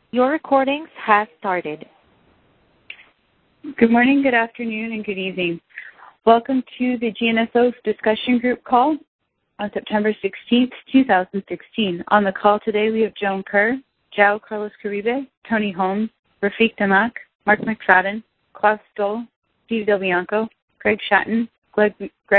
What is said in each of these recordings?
Your recordings have started. Good morning, good afternoon, and good evening. Welcome to the GNSO discussion group call on September 16th, 2016. On the call today, we have Joan Kerr, João Carlos Caribe, Tony Holmes, Rafiq Damak, Mark McFadden, Klaus Stoll, Steve Del Bianco, Greg Shatton, Glenn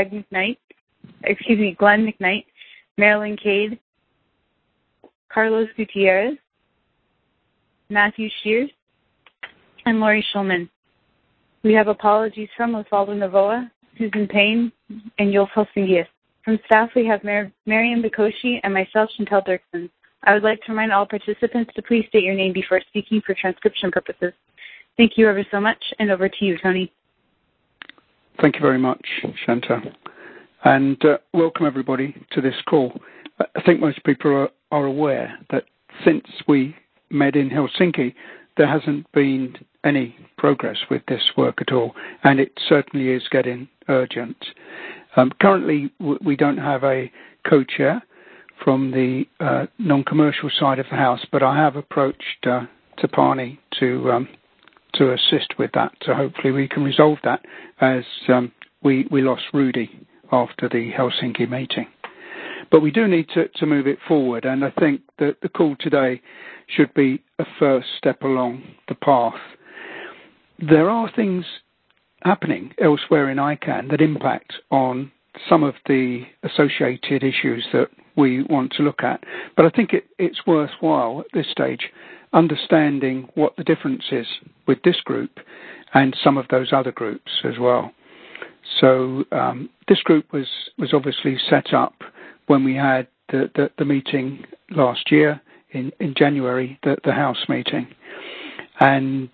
McKnight, Marilyn Cade, Carlos Gutierrez, Matthew Shears, and Laurie Schulman. We have apologies from Osvaldo Novoa, Susan Payne, and Yulf Helsingius. From staff, we have Mariam Bikoshi and myself, Chantel Dirksen. I would like to remind all participants to please state your name before speaking for transcription purposes. Thank you ever so much, and over to you, Tony. Thank you very much, Chantel. And welcome everybody to this call. I think most people are aware that since we met in Helsinki, there hasn't been any progress with this work at all, and it certainly is getting urgent. Currently, we don't have a co-chair from the non-commercial side of the House, but I have approached Tapani to assist with that, so hopefully we can resolve that, as we lost Rudy after the Helsinki meeting. But we do need to move it forward, and I think that the call today should be a first step along the path. There are things happening elsewhere in ICANN that impact on some of the associated issues that we want to look at, but I think it's worthwhile at this stage understanding what the difference is with this group and some of those other groups as well. So this group was obviously set up when we had the meeting last year in January, the House meeting. And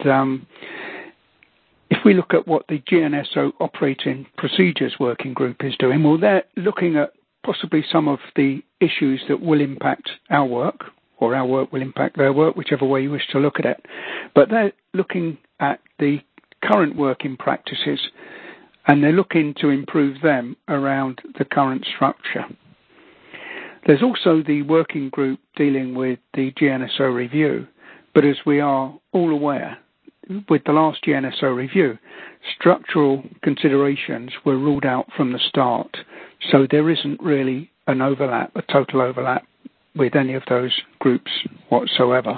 if we look at what the GNSO Operating Procedures Working Group is doing, well, they're looking at possibly some of the issues that will impact our work, or our work will impact their work, whichever way you wish to look at it. But they're looking at the current working practices, and they're looking to improve them around the current structure. There's also the working group dealing with the GNSO review, but as we are all aware, with the last GNSO review, structural considerations were ruled out from the start, so there isn't really a total overlap with any of those groups whatsoever.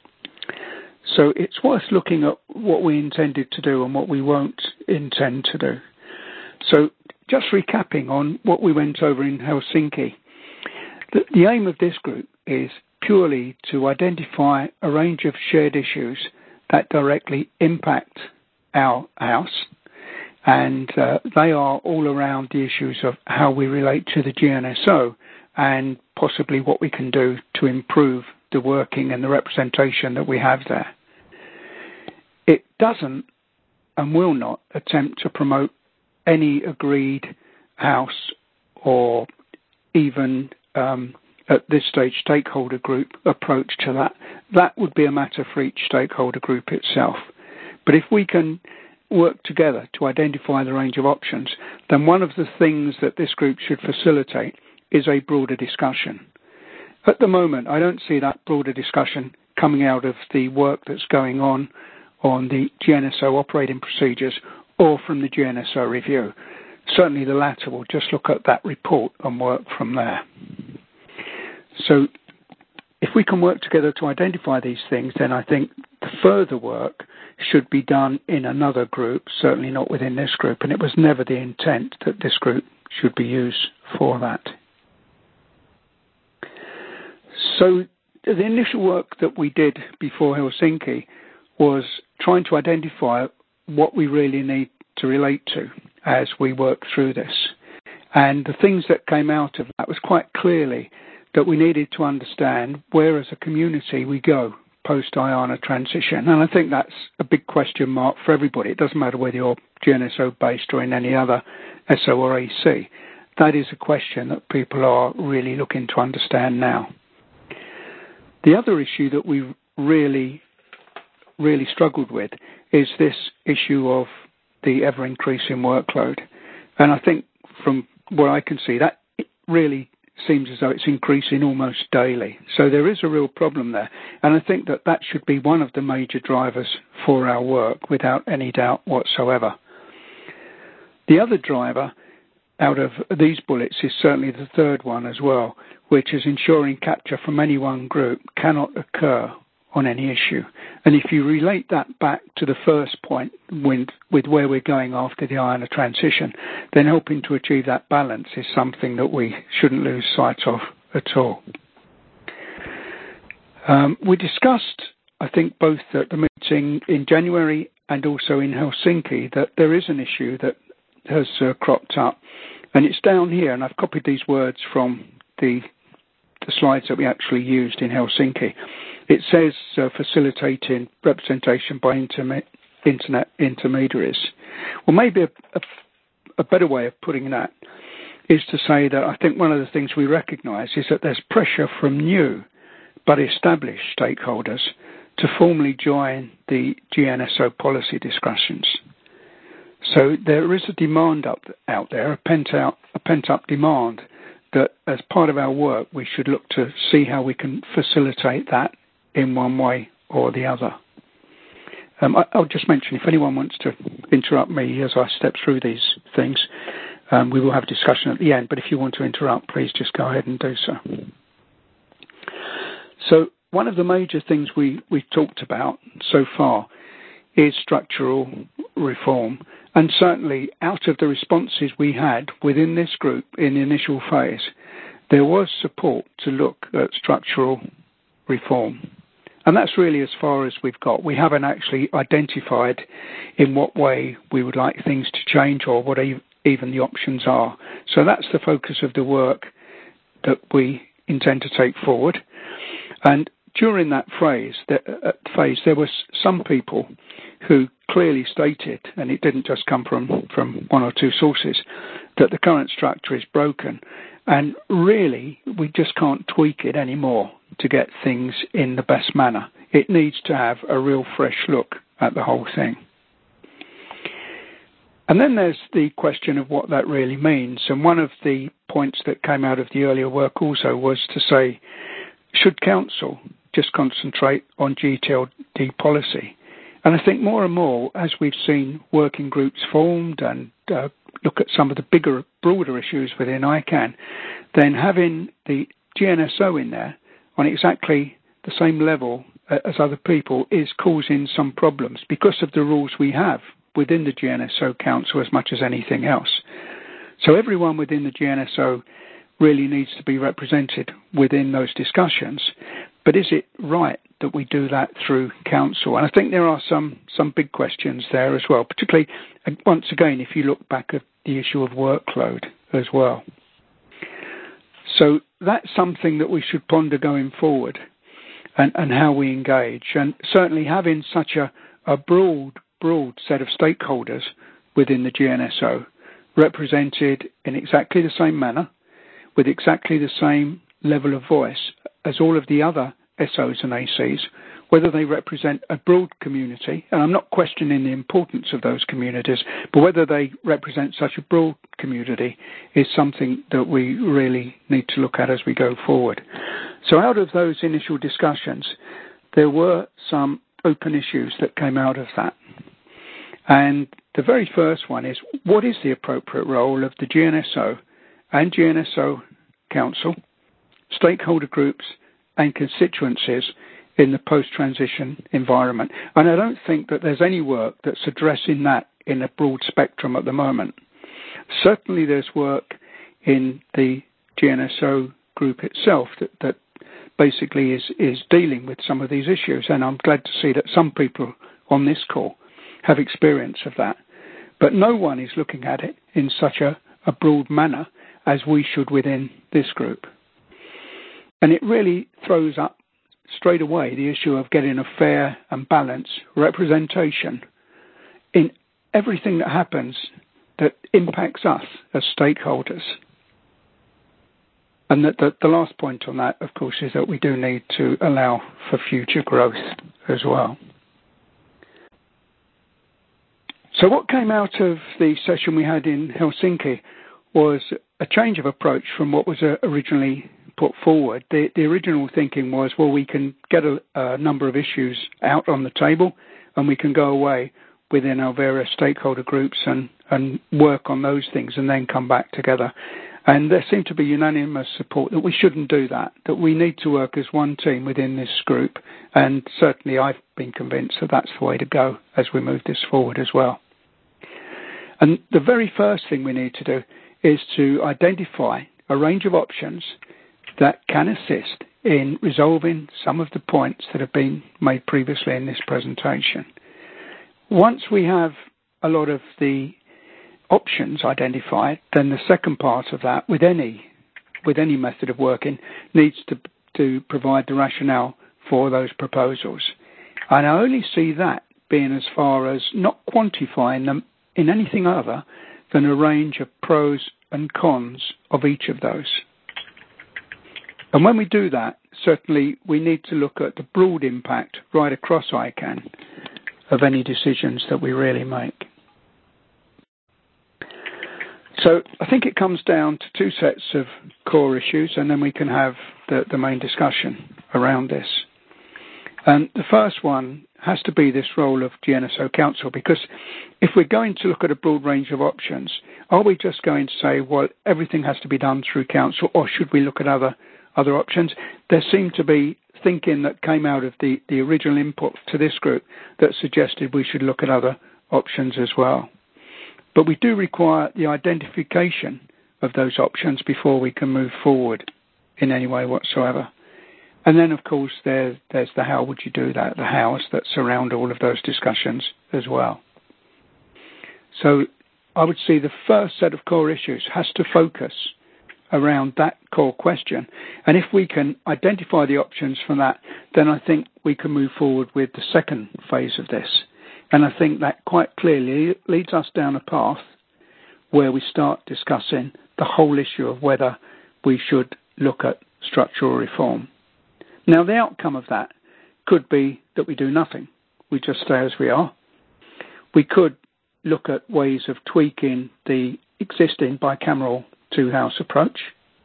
So it's worth looking at what we intended to do and what we won't intend to do. So just recapping on what we went over in Helsinki, the aim of this group is purely to identify a range of shared issues that directly impact our House, and they are all around the issues of how we relate to the GNSO and possibly what we can do to improve the working and the representation that we have there. It doesn't and will not attempt to promote any agreed House or even at this stage stakeholder group approach to that. That would be a matter for each stakeholder group itself. But if we can work together to identify the range of options, then one of the things that this group should facilitate is a broader discussion. At the moment, I don't see that broader discussion coming out of the work that's going on the GNSO operating procedures or from the GNSO review. Certainly the latter will just look at that report and work from there. So if we can work together to identify these things, then I think the further work should be done in another group, certainly not within this group, and it was never the intent that this group should be used for that. So the initial work that we did before Helsinki was trying to identify what we really need to relate to as we work through this. And the things that came out of that was quite clearly that we needed to understand where as a community we go post-IANA transition. And I think that's a big question mark for everybody. It doesn't matter whether you're GNSO-based or in any other SO or AC. That is a question that people are really looking to understand now. The other issue that we really struggled with is this issue of the ever-increasing workload. And I think from what I can see, that really seems as though it's increasing almost daily. So there is a real problem there. And I think that that should be one of the major drivers for our work, without any doubt whatsoever. The other driver out of these bullets is certainly the third one as well, which is ensuring capture from any one group cannot occur on any issue. And if you relate that back to the first point with where we're going after the IONA transition, then helping to achieve that balance is something that we shouldn't lose sight of at all. We discussed, I think, both at the meeting in January and also in Helsinki, that there is an issue that has cropped up. And it's down here, and I've copied these words from the slides that we actually used in Helsinki. It says facilitating representation by internet intermediaries. Well, maybe a better way of putting that is to say that I think one of the things we recognise is that there's pressure from new but established stakeholders to formally join the GNSO policy discussions. So there is a demand out there, a pent-up demand, that as part of our work we should look to see how we can facilitate that in one way or the other. I'll just mention, if anyone wants to interrupt me as I step through these things, we will have a discussion at the end, but if you want to interrupt, please just go ahead and do so. So one of the major things we've talked about so far is structural reform. And certainly out of the responses we had within this group in the initial phase, there was support to look at structural reform. And that's really as far as we've got. We haven't actually identified in what way we would like things to change or what even the options are. So that's the focus of the work that we intend to take forward. And during that phase, there were some people who clearly stated, and it didn't just come from one or two sources, that the current structure is broken. And really, we just can't tweak it anymore to get things in the best manner. It needs to have a real fresh look at the whole thing. And then there's the question of what that really means. And one of the points that came out of the earlier work also was to say, should Council just concentrate on GTLD policy? And I think more and more, as we've seen working groups formed and look at some of the bigger, broader issues within ICANN, then having the GNSO in there on exactly the same level as other people is causing some problems because of the rules we have within the GNSO Council as much as anything else. So everyone within the GNSO really needs to be represented within those discussions. But is it right that we do that through Council? And I think there are some big questions there as well, particularly, once again, if you look back at the issue of workload as well. So that's something that we should ponder going forward and how we engage. And certainly having such a broad set of stakeholders within the GNSO represented in exactly the same manner, with exactly the same level of voice as all of the other SOs and ACs, whether they represent a broad community, and I'm not questioning the importance of those communities, but whether they represent such a broad community is something that we really need to look at as we go forward. So out of those initial discussions, there were some open issues that came out of that. And the very first one is, what is the appropriate role of the GNSO and GNSO Council, stakeholder groups and constituencies in the post-transition environment? And I don't think that there's any work that's addressing that in a broad spectrum at the moment. Certainly there's work in the GNSO group itself that basically is dealing with some of these issues, and I'm glad to see that some people on this call have experience of that. But no one is looking at it in such a broad manner as we should within this group. And it really throws up straight away the issue of getting a fair and balanced representation in everything that happens that impacts us as stakeholders. And that the last point on that, of course, is that we do need to allow for future growth as well. So what came out of the session we had in Helsinki was a change of approach from what was originally put forward. The original thinking was, well, we can get a number of issues out on the table and we can go away within our various stakeholder groups and work on those things and then come back together. And there seemed to be unanimous support that we shouldn't do that we need to work as one team within this group. And certainly I've been convinced that that's the way to go as we move this forward as well. And the very first thing we need to do is to identify a range of options that can assist in resolving some of the points that have been made previously in this presentation. Once we have a lot of the options identified, then the second part of that, with any method of working, needs to provide the rationale for those proposals. And I only see that being as far as not quantifying them in anything other than a range of pros and cons of each of those. And when we do that, certainly we need to look at the broad impact right across ICANN of any decisions that we really make. So I think it comes down to two sets of core issues, and then we can have the main discussion around this. And the first one has to be this role of GNSO Council, because if we're going to look at a broad range of options, are we just going to say, well, everything has to be done through Council, or should we look at other options? There seemed to be thinking that came out of the original input to this group that suggested we should look at other options as well. But we do require the identification of those options before we can move forward in any way whatsoever. And then, of course, there's the how would you do that, the hows that surround all of those discussions as well. So I would see the first set of core issues has to focus around that core question. And if we can identify the options from that, then I think we can move forward with the second phase of this. And I think that quite clearly leads us down a path where we start discussing the whole issue of whether we should look at structural reform. Now, the outcome of that could be that we do nothing. We just stay as we are. We could look at ways of tweaking the existing bicameral two-house approach,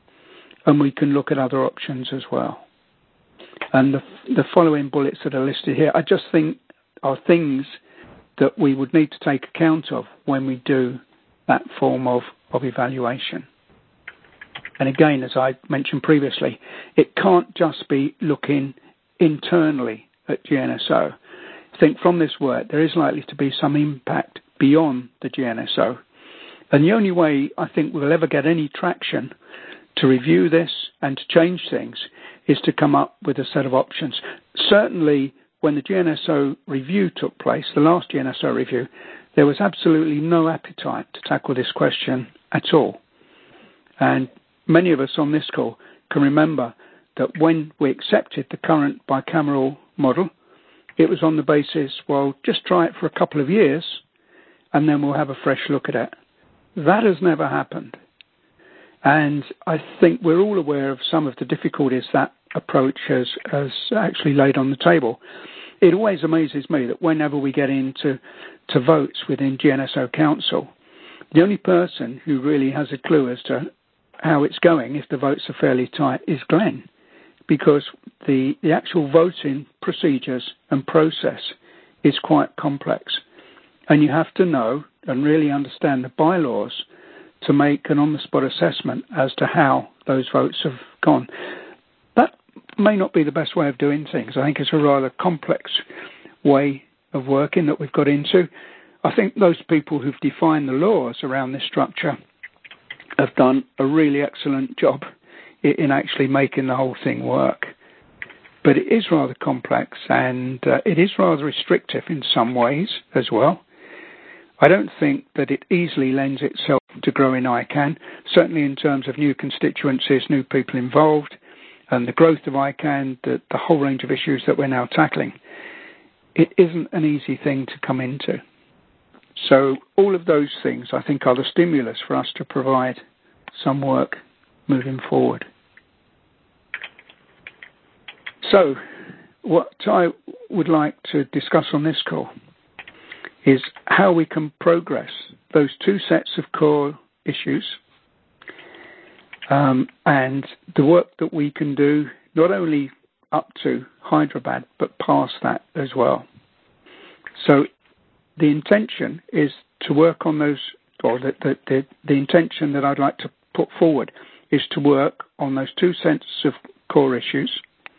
and we can look at other options as well. And the following bullets that are listed here, I just think are things that we would need to take account of when we do that form of evaluation. And again, as I mentioned previously, it can't just be looking internally at GNSO. I think from this work, there is likely to be some impact beyond the GNSO. And the only way I think we'll ever get any traction to review this and to change things is to come up with a set of options. Certainly, when the GNSO review took place, the last GNSO review, there was absolutely no appetite to tackle this question at all. And many of us on this call can remember that when we accepted the current bicameral model, it was on the basis, well, just try it for a couple of years and then we'll have a fresh look at it. That has never happened. And I think we're all aware of some of the difficulties that approach has actually laid on the table. It always amazes me that whenever we get into votes within GNSO Council, the only person who really has a clue as to how it's going, if the votes are fairly tight, is Glenn, because the actual voting procedures and process is quite complex. And you have to know and really understand the bylaws to make an on-the-spot assessment as to how those votes have gone. That may not be the best way of doing things. I think it's a rather complex way of working that we've got into. I think those people who've defined the laws around this structure have done a really excellent job in actually making the whole thing work. But it is rather complex and it is rather restrictive in some ways as well. I don't think that it easily lends itself to growing ICANN, certainly in terms of new constituencies, new people involved, and the growth of ICANN, the whole range of issues that we're now tackling. It isn't an easy thing to come into. So all of those things, I think, are the stimulus for us to provide some work moving forward. So what I would like to discuss on this call is how we can progress those two sets of core issues and the work that we can do, not only up to Hyderabad, but past that as well. So the intention is to work on those, or the intention that I'd like to put forward is to work on those two sets of core issues,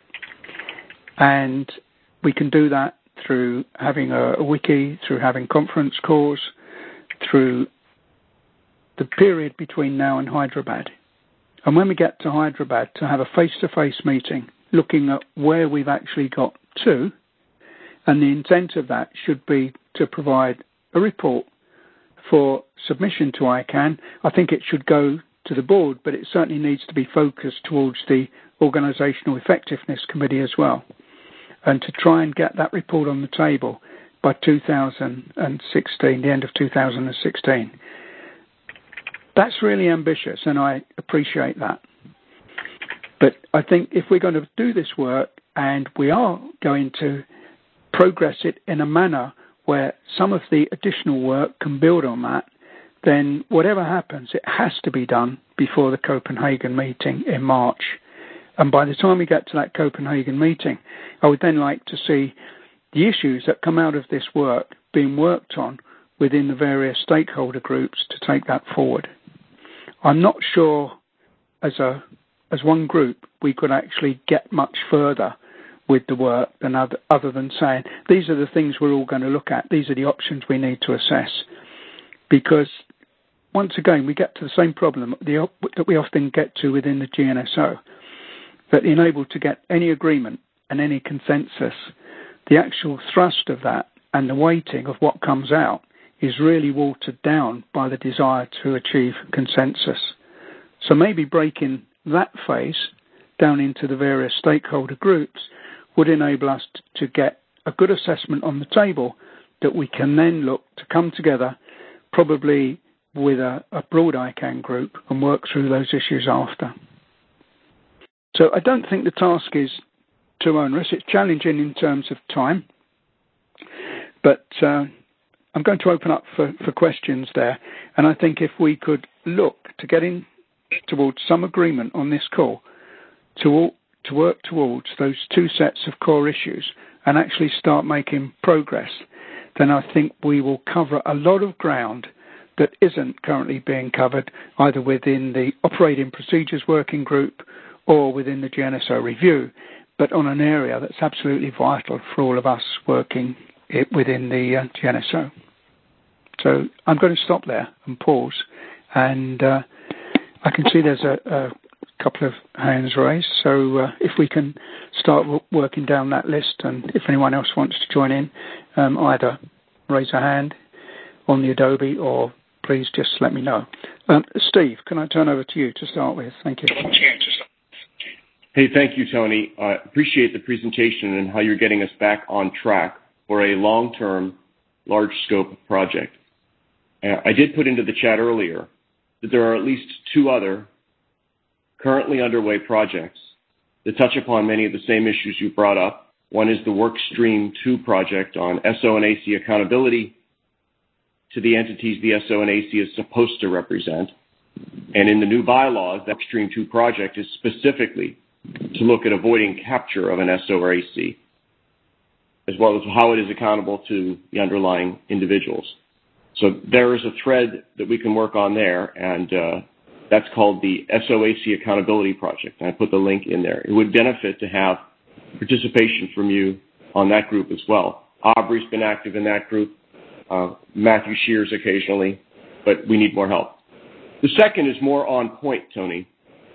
and we can do that through having a wiki, through having conference calls, through the period between now and Hyderabad. And when we get to Hyderabad, to have a face-to-face meeting, looking at where we've actually got to, and the intent of that should be to provide a report for submission to ICANN. I think it should go to the board, but it certainly needs to be focused towards the Organisational Effectiveness Committee as well, and to try and get that report on the table by 2016, the end of 2016. That's really ambitious, and I appreciate that. But I think if we're going to do this work, and we are going to progress it in a manner where some of the additional work can build on that, then whatever happens, it has to be done before the Copenhagen meeting in March. And by the time we get to that Copenhagen meeting, I would then like to see the issues that come out of this work being worked on within the various stakeholder groups to take that forward. I'm not sure as one group we could actually get much further with the work than other than saying, these are the things we're all going to look at, these are the options we need to assess. Because, once again, we get to the same problem that we often get to within the GNSO, that in able to get any agreement and any consensus, the actual thrust of that and the weighting of what comes out is really watered down by the desire to achieve consensus. So maybe breaking that phase down into the various stakeholder groups would enable us to get a good assessment on the table that we can then look to come together, probably with a broad ICANN group, and work through those issues after. So I don't think the task is too onerous. It's challenging in terms of time, but I'm going to open up for questions there. And I think if we could look to get in towards some agreement on this call to work towards those two sets of core issues and actually start making progress, then I think we will cover a lot of ground that isn't currently being covered either within the Operating Procedures Working Group or within the GNSO review, but on an area that's absolutely vital for all of us working within the GNSO. So I'm going to stop there and pause, and I can see there's a couple of hands raised, so if we can start working down that list, and if anyone else wants to join in, either raise a hand on the Adobe or please just let me know. Steve, can I turn over to you to start with? Thank you. Hey, thank you, Tony. I appreciate the presentation and how you're getting us back on track for a long-term, large-scope project. I did put into the chat earlier that there are at least two other currently underway projects that touch upon many of the same issues you brought up. One is the Workstream 2 project on SO and AC accountability to the entities the SO and AC is supposed to represent. And in the new bylaws, the Workstream 2 project is specifically to look at avoiding capture of an SO or AC, as well as how it is accountable to the underlying individuals. So there is a thread that we can work on there, and that's called the SOAC Accountability Project. And I put the link in there. It would benefit to have participation from you on that group as well. Aubrey's been active in that group, Matthew Shears occasionally, but we need more help. The second is more on point, Tony.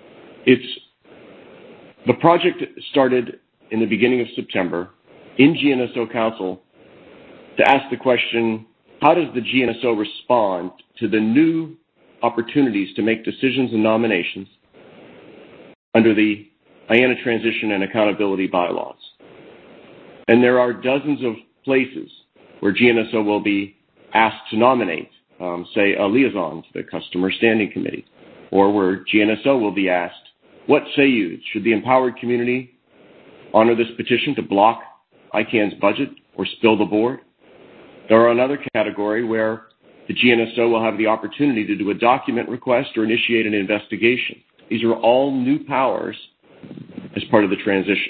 The project started in the beginning of September in GNSO Council to ask the question, how does the GNSO respond to the new opportunities to make decisions and nominations under the IANA transition and accountability bylaws? And there are dozens of places where GNSO will be asked to nominate, say, a liaison to the Customer Standing Committee, or where GNSO will be asked, what say you? Should the empowered community honor this petition to block ICANN's budget or spill the board? There are another category where the GNSO will have the opportunity to do a document request or initiate an investigation. These are all new powers as part of the transition.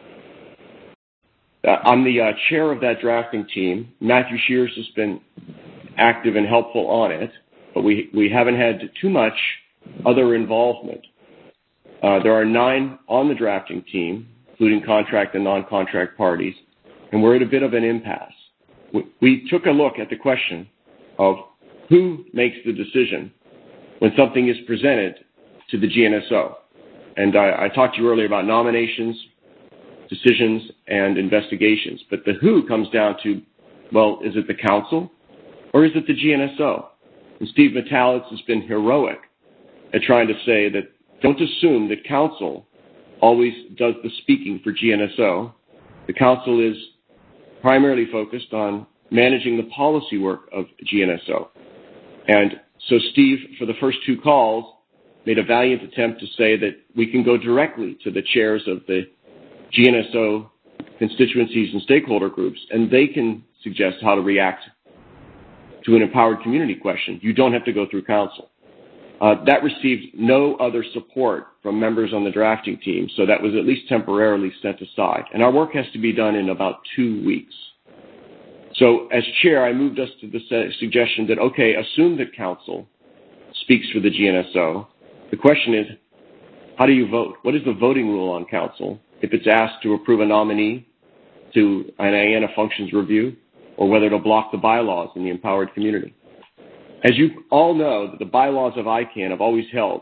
I'm the chair of that drafting team. Matthew Shears has been active and helpful on it, but we haven't had too much other involvement. There are 9 on the drafting team, including contract and non-contract parties, and we're at a bit of an impasse. We took a look at the question of who makes the decision when something is presented to the GNSO. And I talked to you earlier about nominations, decisions, and investigations. But the who comes down to, well, is it the council or is it the GNSO? And Steve Metalitz has been heroic at trying to say that don't assume that council always does the speaking for GNSO. The council is primarily focused on managing the policy work of GNSO. And so Steve, for the first 2 calls, made a valiant attempt to say that we can go directly to the chairs of the GNSO constituencies and stakeholder groups, and they can suggest how to react to an empowered community question. You don't have to go through council. That received no other support from members on the drafting team, so that was at least temporarily set aside. And our work has to be done in about 2 weeks. So as chair, I moved us to the suggestion that, okay, assume that council speaks for the GNSO. The question is, how do you vote? What is the voting rule on council if it's asked to approve a nominee to an IANA functions review, or whether to block the bylaws in the empowered community? As you all know, the bylaws of ICANN have always held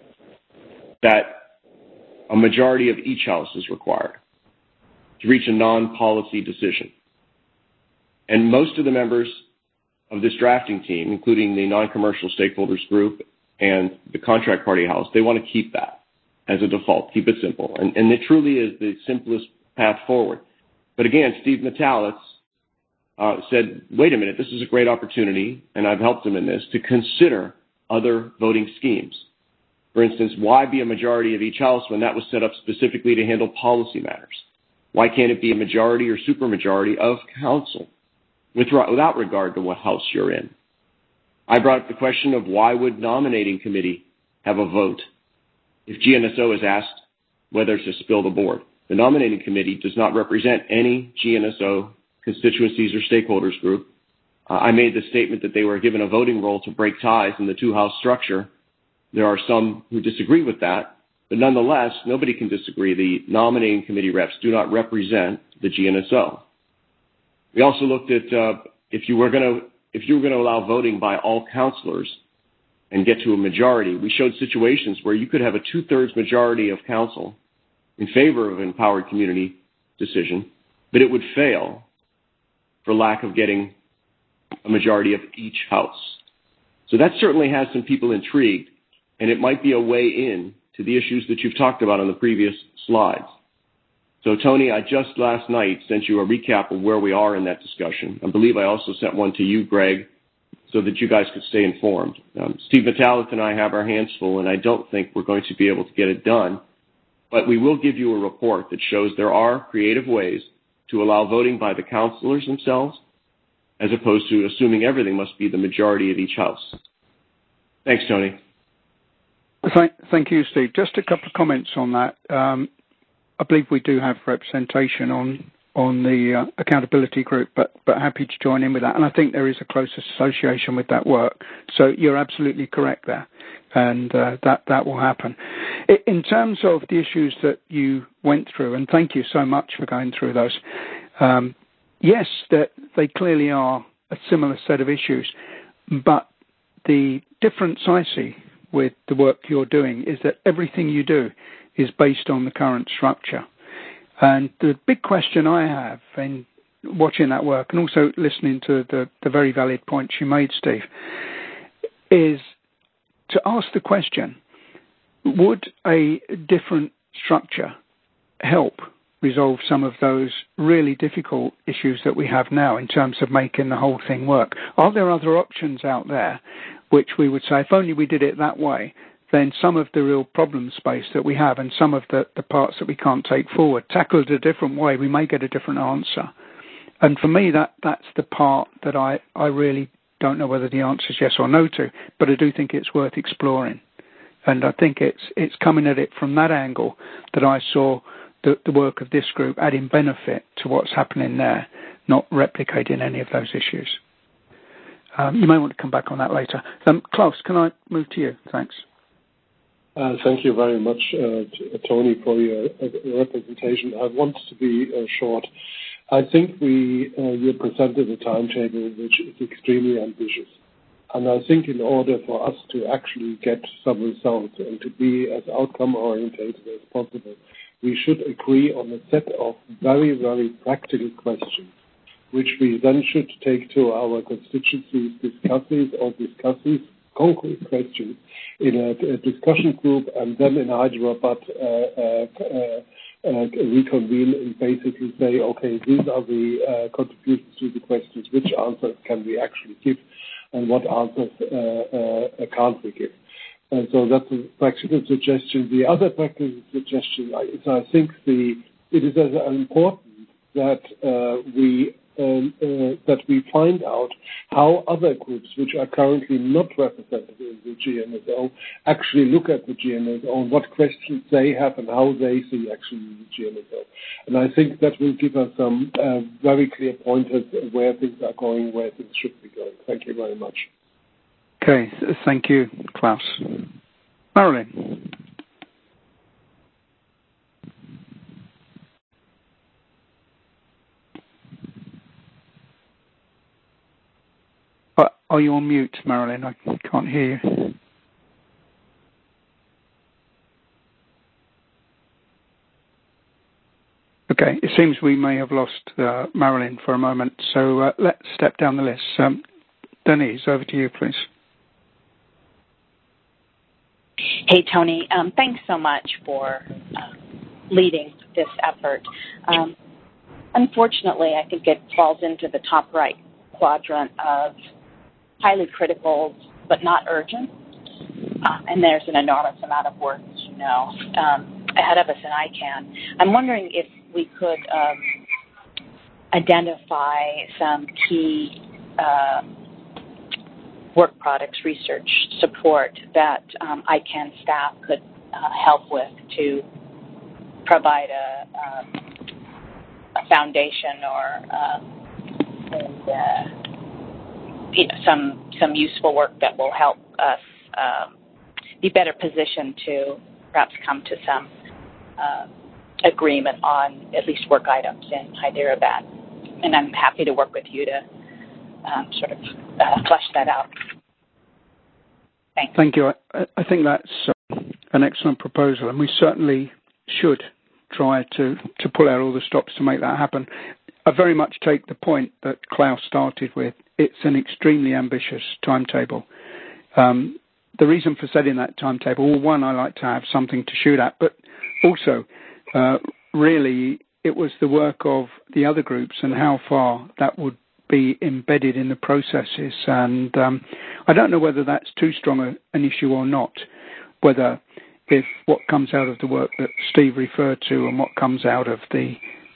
that a majority of each house is required to reach a non-policy decision. And most of the members of this drafting team, including the non-commercial stakeholders group and the contract party house, they want to keep that as a default, keep it simple. And it truly is the simplest path forward. But again, Steve Metalitz said, wait a minute, this is a great opportunity, and I've helped him in this, to consider other voting schemes. For instance, why be a majority of each house when that was set up specifically to handle policy matters? Why can't it be a majority or supermajority of council without regard to what house you're in? I brought up the question of why would nominating committee have a vote if GNSO is asked whether to spill the board? The nominating committee does not represent any GNSO constituencies or stakeholders group. I made the statement that they were given a voting role to break ties in the 2-house structure. There are some who disagree with that, but nonetheless, nobody can disagree. The nominating committee reps do not represent the GNSO. We also looked at if you were going to allow voting by all councilors and get to a majority, we showed situations where you could have a 2/3 majority of council in favor of an empowered community decision, but it would fail for lack of getting a majority of each house. So that certainly has some people intrigued, and it might be a way in to the issues that you've talked about on the previous slides. So, Tony, I just last night sent you a recap of where we are in that discussion. I believe I also sent one to you, Greg, so that you guys could stay informed. Steve Metalitz and I have our hands full, and I don't think we're going to be able to get it done. But we will give you a report that shows there are creative ways to allow voting by the councilors themselves, as opposed to assuming everything must be the majority of each house. Thanks, Tony. Thank you, Steve. Just a couple of comments on that. I believe we do have representation on the accountability group, but happy to join in with that. And I think there is a close association with that work. So you're absolutely correct there, and that will happen. In terms of the issues that you went through, and thank you so much for going through those, yes, that they clearly are a similar set of issues, but the difference I see with the work you're doing is that everything you do is based on the current structure. And the big question I have in watching that work, and also listening to the very valid points you made, Steve, is to ask the question, would a different structure help resolve some of those really difficult issues that we have now in terms of making the whole thing work? Are there other options out there which we would say, if only we did it that way, then some of the real problem space that we have and some of the parts that we can't take forward, tackled a different way, we may get a different answer. And for me, that's the part that I really don't know whether the answer is yes or no to, but I do think it's worth exploring. And I think it's coming at it from that angle that I saw the work of this group adding benefit to what's happening there, not replicating any of those issues. You may want to come back on that later. Klaus, can I move to you? Thanks. Thank you very much, Tony, for your representation. I want to be short. I think you presented a timetable which is extremely ambitious. And I think in order for us to actually get some results and to be as outcome-oriented as possible, we should agree on a set of very, very practical questions, which we then should take to our constituencies, discuss these concrete questions in a discussion group, and then in Hyderabad reconvene and basically say, okay, these are the contributions to the questions, which answers can we actually give, and what answers can't we give. And so that's a practical suggestion. The other practical suggestion is I think it is as important that we find out how other groups which are currently not represented in the GNSO actually look at the GNSO and what questions they have and how they see actually the GNSO. And I think that will give us some very clear pointers where things are going, where things should be going. Thank you very much. Okay, thank you, Klaus. Marilyn. Are you on mute, Marilyn? I can't hear you. Okay, it seems we may have lost Marilyn for a moment, so let's step down the list. Denise, over to you, please. Hey, Tony. Thanks so much for leading this effort. Unfortunately, I think it falls into the top right quadrant of highly critical but not urgent. And there's an enormous amount of work, as you know, ahead of us in ICANN. I'm wondering if we could identify some key work products, research support that ICANN staff could help with to provide a foundation or some useful work that will help us be better positioned to perhaps come to some agreement on at least work items in Hyderabad. And I'm happy to work with you to sort of flesh that out. Thanks. Thank you. I think that's an excellent proposal, and we certainly should try to pull out all the stops to make that happen. I very much take the point that Klaus started with. It's an extremely ambitious timetable. The reason for setting that timetable, well, one, I like to have something to shoot at, but also, really, it was the work of the other groups and how far that would be embedded in the processes. And I don't know whether that's too strong an issue or not, whether if what comes out of the work that Steve referred to and what comes out of the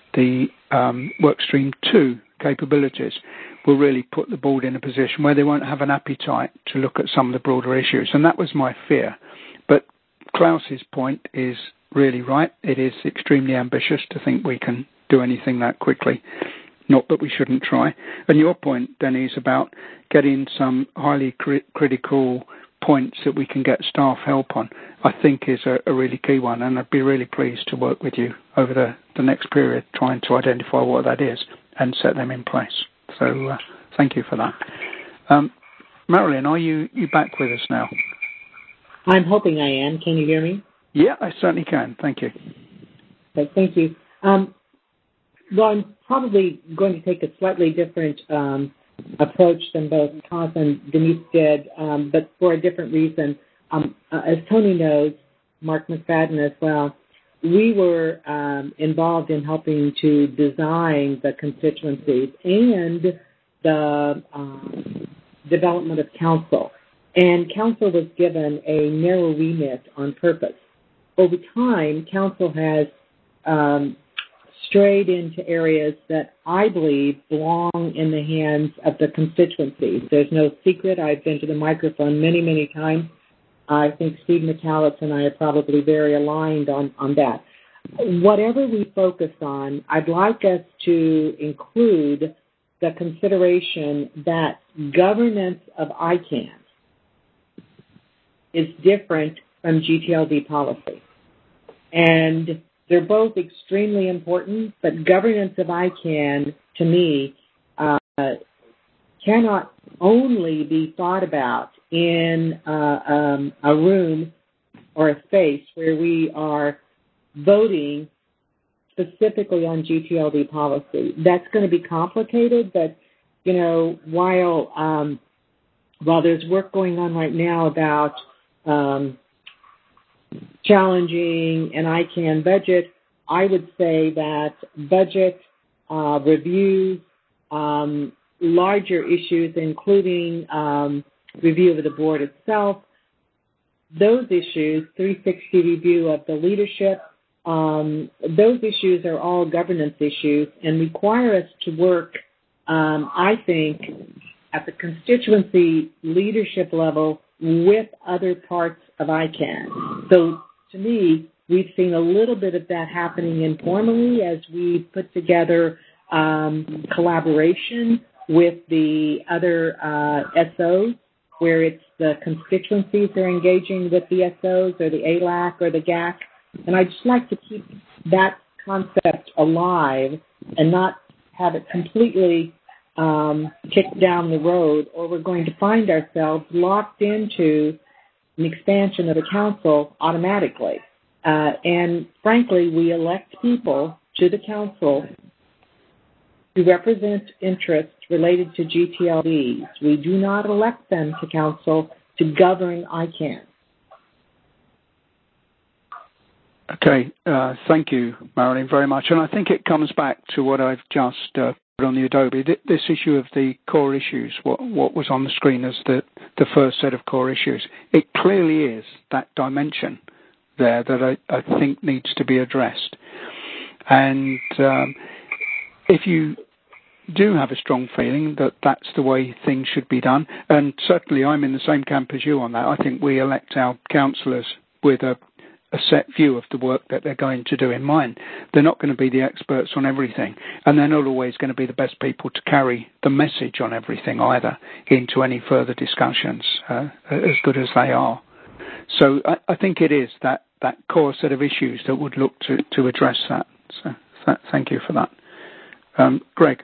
Workstream 2 capabilities will really put the board in a position where they won't have an appetite to look at some of the broader issues. And that was my fear. But Klaus's point is really right. It is extremely ambitious to think we can do anything that quickly. Not that we shouldn't try. And your point, Denise, about getting some highly critical points that we can get staff help on, I think is a really key one. And I'd be really pleased to work with you over the next period trying to identify what that is and set them in place. So thank you for that. Marilyn, are you back with us now? I'm hoping I am. Can you hear me? Yeah, I certainly can. Thank you. Okay, thank you. Well, I'm probably going to take a slightly different approach than both Klaus and Denise did, but for a different reason. As Tony knows, Mark McFadden as well, we were involved in helping to design the constituencies and the development of council. And council was given a narrow remit on purpose. Over time, council has strayed into areas that I believe belong in the hands of the constituencies. There's no secret. I've been to the microphone many, many times I think Steve Metalitz and I are probably very aligned on that. Whatever we focus on, I'd like us to include the consideration that governance of ICANN is different from GTLD policy. And they're both extremely important, but governance of ICANN, to me, cannot only be thought about in a room or a space where we are voting specifically on GTLD policy. That's going to be complicated, but, while there's work going on right now about challenging an ICANN budget, I would say that budget reviews, larger issues, including review of the board itself, those issues, 360 review of the leadership, those issues are all governance issues and require us to work, I think, at the constituency leadership level with other parts of ICANN. So to me, we've seen a little bit of that happening informally as we put together collaboration with the other SOs, where it's the constituencies that are engaging with the SOs or the ALAC or the GAC. And I'd just like to keep that concept alive and not have it completely kicked down the road, or we're going to find ourselves locked into an expansion of the council automatically. And frankly, we elect people to the council who represent interests related to GTLDs. We do not elect them to council to govern ICANN. Okay, thank you, Marilyn, very much. And I think it comes back to what I've just put on the Adobe, this issue of the core issues, what was on the screen as the first set of core issues. It clearly is that dimension there that I think needs to be addressed. And if you do have a strong feeling that that's the way things should be done, and certainly I'm in the same camp as you on that. I think we elect our councillors with a set view of the work that they're going to do in mind. They're not going to be the experts on everything, and they're not always going to be the best people to carry the message on everything either into any further discussions, as good as they are. So I think it is that core set of issues that would look to address that. So thank you for that. Greg.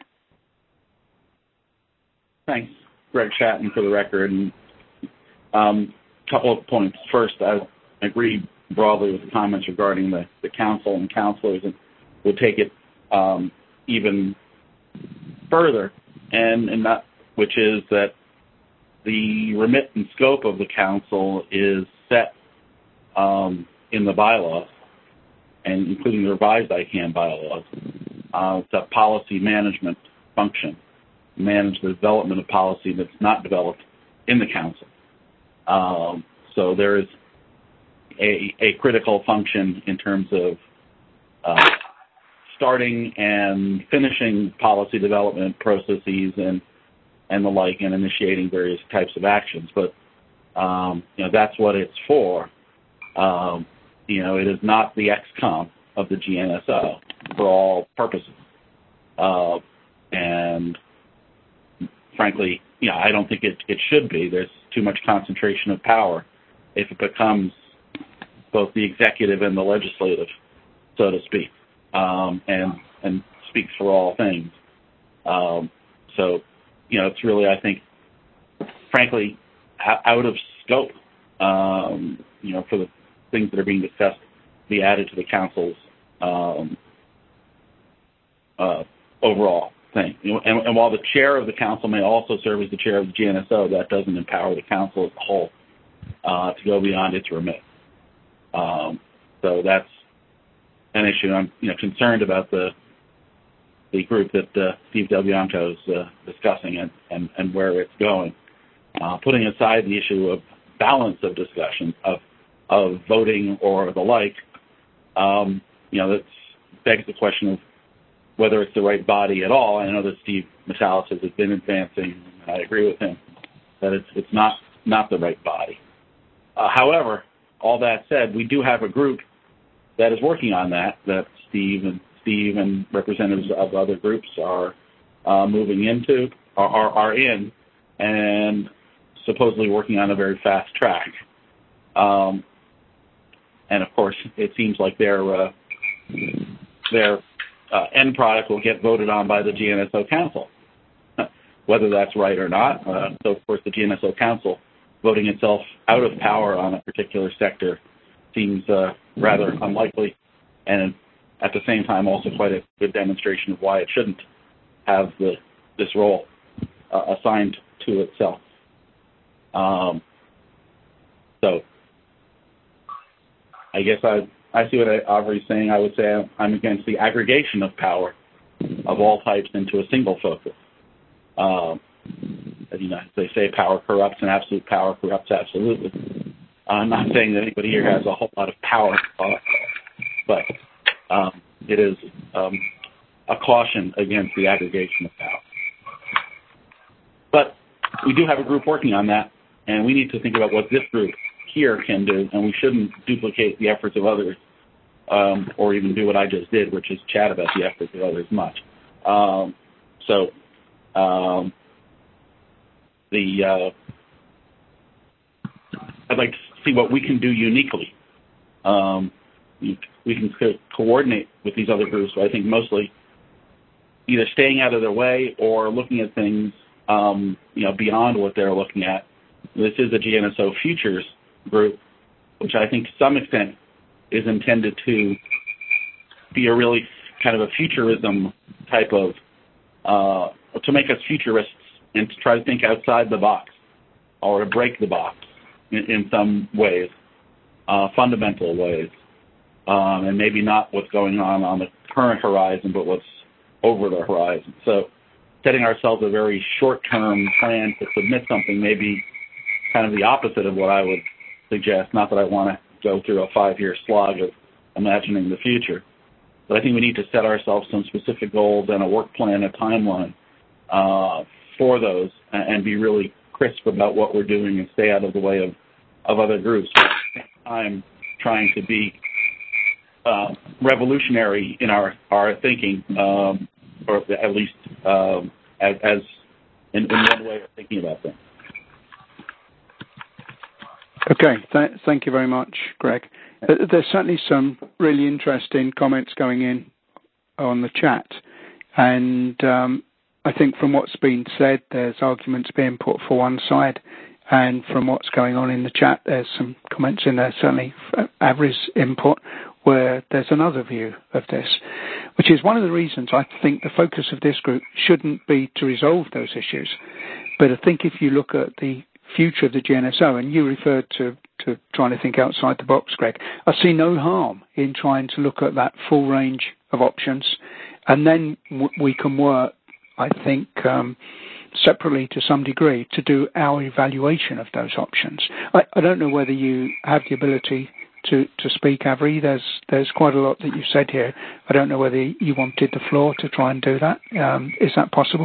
Thanks, Greg Shatton, for the record. And couple of points. First, I agree broadly with the comments regarding the council and councilors, and we'll take it even further, and that, which is that the remit and scope of the council is set in the bylaws, and including the revised ICANN bylaws. It's a policy management function, manage the development of policy that's not developed in the council. So there is a critical function in terms of starting and finishing policy development processes and the like, and initiating various types of actions. But that's what it's for. It is not the XCOM of the GNSO for all purposes. And frankly, I don't think it should be. There's too much concentration of power if it becomes both the executive and the legislative, so to speak, and speaks for all things. So, it's really, I think, frankly, out of scope, for the things that are being discussed, be added to the council's overall thing. And while the chair of the council may also serve as the chair of the GNSO, that doesn't empower the council as a whole to go beyond its remit. So that's an issue. I'm concerned about the group that Steve Del Bianco is discussing and where it's going. Putting aside the issue of balance of discussion of voting or the like, that begs the question of whether it's the right body at all. I know that Steve Metalitz has been advancing, and I agree with him, that it's not the right body. However, all that said, we do have a group that is working on that Steve and representatives of other groups are moving into, are in, and supposedly working on a very fast track. And of course, it seems like their end product will get voted on by the GNSO Council, whether that's right or not. So, of course, the GNSO Council voting itself out of power on a particular sector seems rather unlikely, and at the same time also quite a good demonstration of why it shouldn't have this role assigned to itself. So I guess I see what Avery's saying. I would say I'm against the aggregation of power of all types into a single focus. They say power corrupts, and absolute power corrupts absolutely. I'm not saying that anybody here has a whole lot of power, but it is a caution against the aggregation of power. But we do have a group working on that, and we need to think about what this group here can do, and we shouldn't duplicate the efforts of others, or even do what I just did, which is chat about the efforts of others much. I'd like to see what we can do uniquely. We can coordinate with these other groups, but I think mostly either staying out of their way or looking at things beyond what they're looking at. This is a GNSO Futures group, which I think to some extent is intended to be a really kind of a futurism type of, to make us futurists and to try to think outside the box or to break the box in some ways, fundamental ways, and maybe not what's going on the current horizon, but what's over the horizon. So setting ourselves a very short-term plan to submit something may be kind of the opposite of what I would suggest. Not that I want to go through a 5-year slog of imagining the future, but I think we need to set ourselves some specific goals and a work plan, a timeline for those, and be really crisp about what we're doing and stay out of the way of other groups. But at the same time, trying to be revolutionary in our thinking, or at least as in one way of thinking about things. Okay, thank you very much, Greg. There's certainly some really interesting comments going in on the chat, and I think from what's been said, there's arguments being put for one side, and from what's going on in the chat, there's some comments in there, certainly Avery's input, where there's another view of this, which is one of the reasons I think the focus of this group shouldn't be to resolve those issues. But I think if you look at the future of the GNSO, and you referred to trying to think outside the box, Greg, I see no harm in trying to look at that full range of options, and then we can work, I think, separately to some degree to do our evaluation of those options. I don't know whether you have the ability to speak, Avery. There's quite a lot that you've said here. I don't know whether you wanted the floor to try and do that. Is that possible?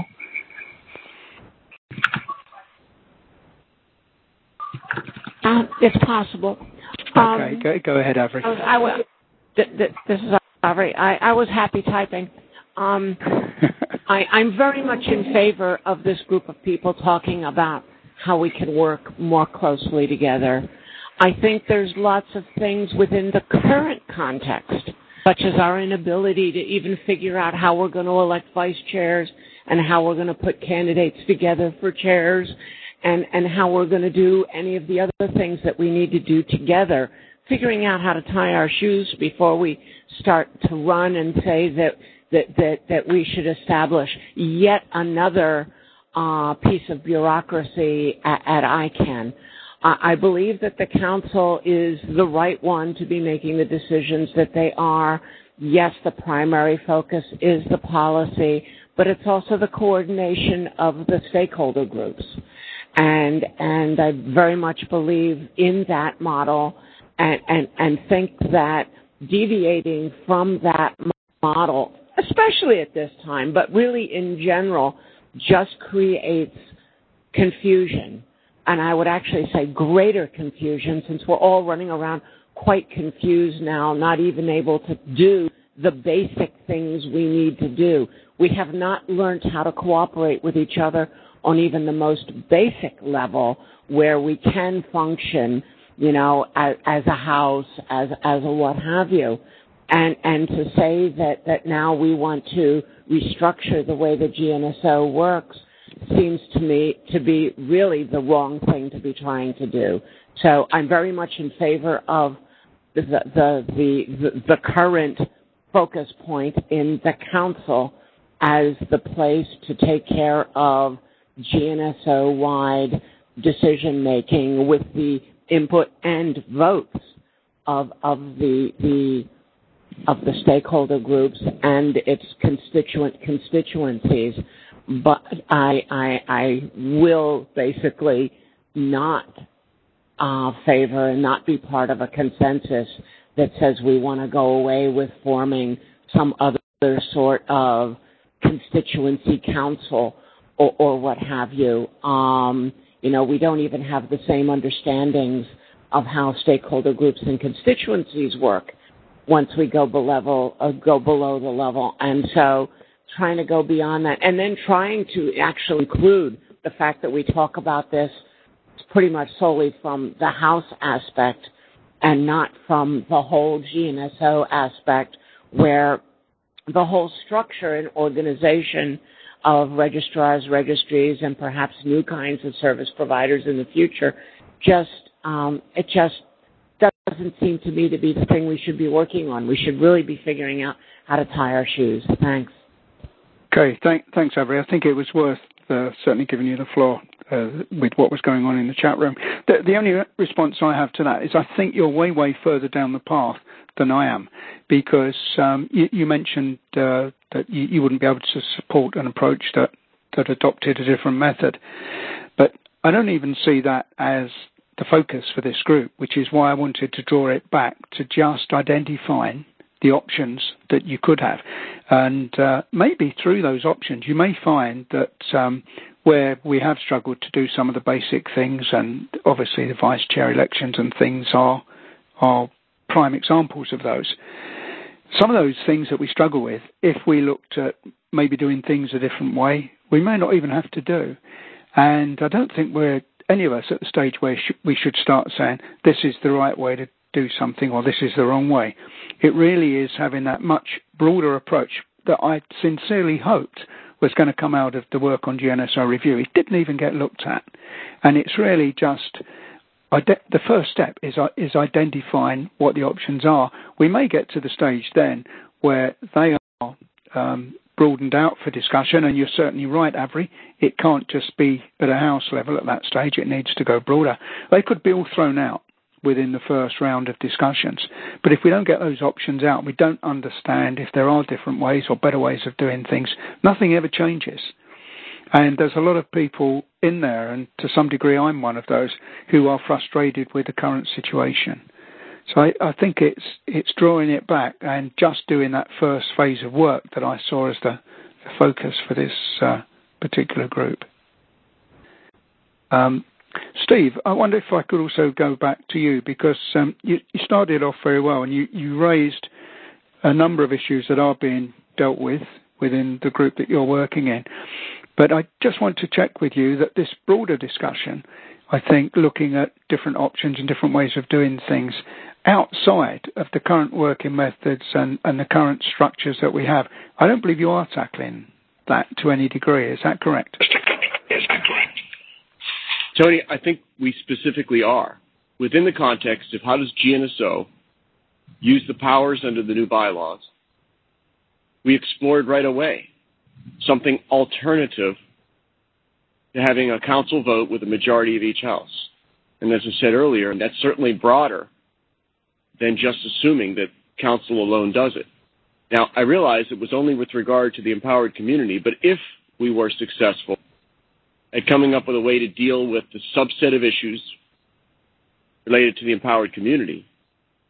It's possible. Okay, go ahead, Avery. This is Avery. I was happy typing. I'm very much in favor of this group of people talking about how we can work more closely together. I think there's lots of things within the current context, such as our inability to even figure out how we're going to elect vice chairs and how we're going to put candidates together for chairs and how we're going to do any of the other things that we need to do together, figuring out how to tie our shoes before we start to run and say that we should establish yet another piece of bureaucracy at ICANN. I believe that the council is the right one to be making the decisions that they are. Yes, the primary focus is the policy, but it's also the coordination of the stakeholder groups. And I very much believe in that model and think that deviating from that model, especially at this time, but really in general, just creates confusion. and I would actually say greater confusion, since we're all running around quite confused now, not even able to do the basic things we need to do. We have not learned how to cooperate with each other on even the most basic level where we can function, as a house, as a what have you. And to say that now we want to restructure the way the GNSO works seems to me to be really the wrong thing to be trying to do. So I'm very much in favor of the current focus point in the council as the place to take care of GNSO-wide decision-making with the input and votes of the stakeholder groups and its constituencies. But I will basically not favor and not be part of a consensus that says we want to go away with forming some other sort of constituency council or what have you. We don't even have the same understandings of how stakeholder groups and constituencies work once we go below the level. And so trying to go beyond that and then trying to actually include the fact that we talk about this pretty much solely from the House aspect and not from the whole GNSO aspect, where the whole structure and organization of registrars, registries, and perhaps new kinds of service providers in the future it just doesn't seem to me to be the thing we should be working on. We should really be figuring out how to tie our shoes. Thanks. Okay, thanks, Avery. I think it was worth certainly giving you the floor with what was going on in the chat room. The only response I have to that is I think you're way, way further down the path than I am, because you mentioned that you wouldn't be able to support an approach that adopted a different method. But I don't even see that as the focus for this group, which is why I wanted to draw it back to just identifying the options that you could have. And maybe through those options, you may find that where we have struggled to do some of the basic things, and obviously the vice chair elections and things are prime examples of those. Some of those things that we struggle with, if we looked at maybe doing things a different way, we may not even have to do. And I don't think any of us at the stage where we should start saying this is the right way to do something or this is the wrong way. It really is having that much broader approach that I sincerely hoped was going to come out of the work on GNSO review. It didn't even get looked at. And it's really just the first step is identifying what the options are. We may get to the stage then where they are broadened out for discussion, and you're certainly right, Avery. It can't just be at a house level at that stage. It needs to go broader. They could be all thrown out within the first round of discussions. But if we don't get those options out, we don't understand if there are different ways or better ways of doing things, nothing ever changes. And there's a lot of people in there, and to some degree I'm one of those, who are frustrated with the current situation. So I think it's drawing it back and just doing that first phase of work that I saw as the focus for this particular group. Steve, I wonder if I could also go back to you, because you started off very well, and you raised a number of issues that are being dealt with within the group that you're working in. But I just want to check with you that this broader discussion, I think, looking at different options and different ways of doing things outside of the current working methods and the current structures that we have, I don't believe you are tackling that to any degree. Is that correct? Tony, I think we specifically are. Within the context of how does GNSO use the powers under the new bylaws, we explored right away something alternative to having a council vote with a majority of each house. And as I said earlier, that's certainly broader than just assuming that council alone does it. Now, I realize it was only with regard to the empowered community, but if we were successful at coming up with a way to deal with the subset of issues related to the empowered community,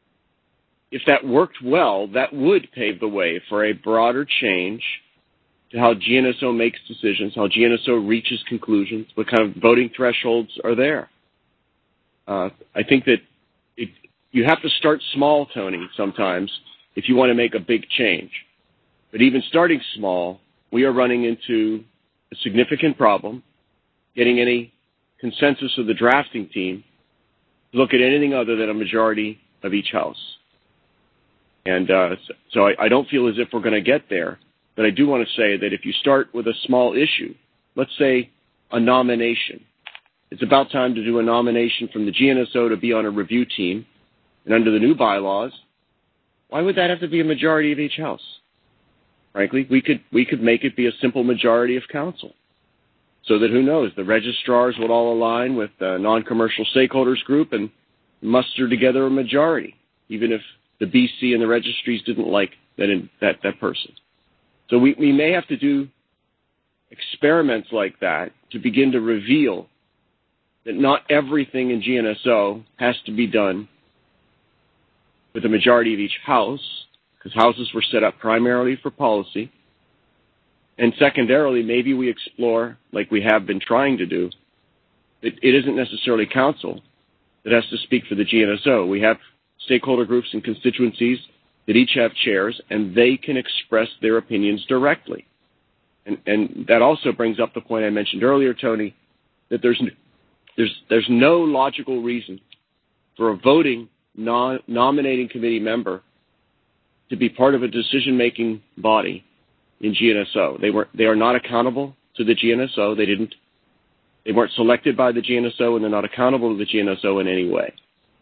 if that worked well, that would pave the way for a broader change to how GNSO makes decisions, how GNSO reaches conclusions, what kind of voting thresholds are there. I think that you have to start small, Tony, sometimes, if you want to make a big change. But even starting small, we are running into a significant problem getting any consensus of the drafting team to look at anything other than a majority of each house. And so I don't feel as if we're going to get there, but I do want to say that if you start with a small issue, let's say a nomination, it's about time to do a nomination from the GNSO to be on a review team, and under the new bylaws, why would that have to be a majority of each house? Frankly, we could make it be a simple majority of council, so that, who knows, the registrars would all align with the non-commercial stakeholders group and muster together a majority, even if the BC and the registries didn't like that person. So we may have to do experiments like that to begin to reveal that not everything in GNSO has to be done with a majority of each house, because houses were set up primarily for policy. And secondarily, maybe we explore, like we have been trying to do, that it isn't necessarily council that has to speak for the GNSO. We have stakeholder groups and constituencies that each have chairs, and they can express their opinions directly. And that also brings up the point I mentioned earlier, Tony, that there's no logical reason for a voting nominating committee member to be part of a decision-making body in GNSO. They are not accountable to the GNSO. They weren't selected by the GNSO, and they're not accountable to the GNSO in any way.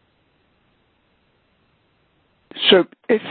So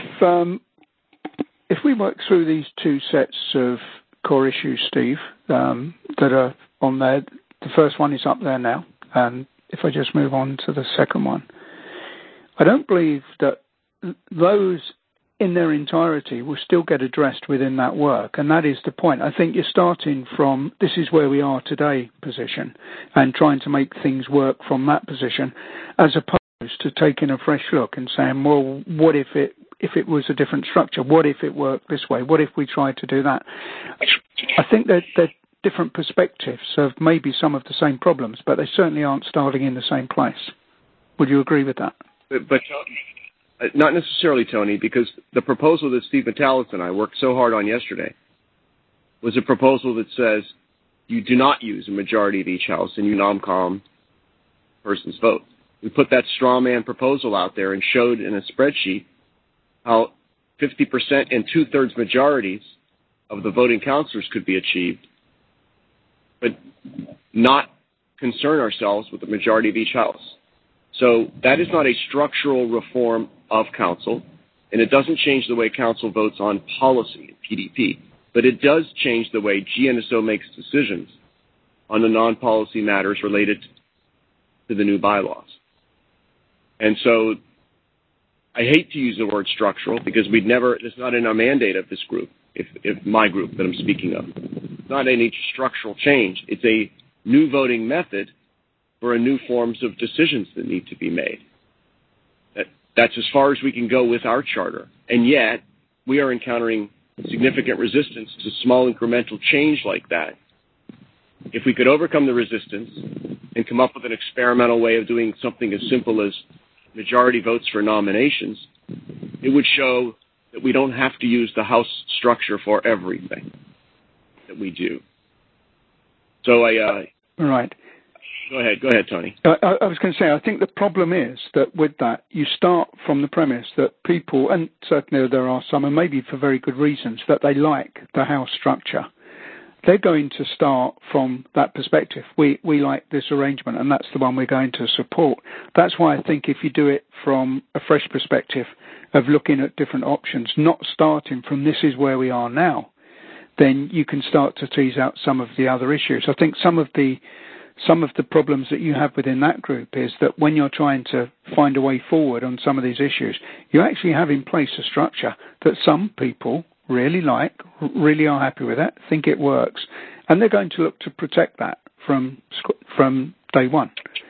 if we work through these two sets of core issues, Steve, that are on there, the first one is up there now, and if I just move on to the second one, I don't believe that those in their entirety will still get addressed within that work, and that is the point. I think you're starting from this is where we are today position and trying to make things work from that position, as opposed to taking a fresh look and saying, well, what if it was a different structure? What if it worked this way? What if we tried to do that? I think that they're different perspectives of maybe some of the same problems, but they certainly aren't starting in the same place. Would you agree with that? But not necessarily, Tony, because the proposal that Steve Metalis and I worked so hard on yesterday was a proposal that says you do not use a majority of each house and you non-com person's vote. We put that straw man proposal out there and showed in a spreadsheet how 50% and two-thirds majorities of the voting councillors could be achieved, but not concern ourselves with the majority of each house. So that is not a structural reform of council, and it doesn't change the way council votes on policy, PDP, but it does change the way GNSO makes decisions on the non-policy matters related to the new bylaws. And so I hate to use the word structural because it's not in our mandate of this group, if my group that I'm speaking of. It's not any structural change. It's a new voting method for new forms of decisions that need to be made. That's as far as we can go with our charter. And yet, we are encountering significant resistance to small incremental change like that. If we could overcome the resistance and come up with an experimental way of doing something as simple as majority votes for nominations, it would show that we don't have to use the House structure for everything that we do. So Right. Go ahead, Tony. I was going to say, I think the problem is that with that, you start from the premise that people, and certainly there are some, and maybe for very good reasons, that they like the House structure. They're going to start from that perspective. We like this arrangement, and that's the one we're going to support. That's why I think if you do it from a fresh perspective of looking at different options, not starting from this is where we are now, then you can start to tease out some of the other issues. I think some of the problems that you have within that group is that when you're trying to find a way forward on some of these issues, you actually have in place a structure that some people really like, really are happy with it, think it works, and they're going to look to protect that from day one.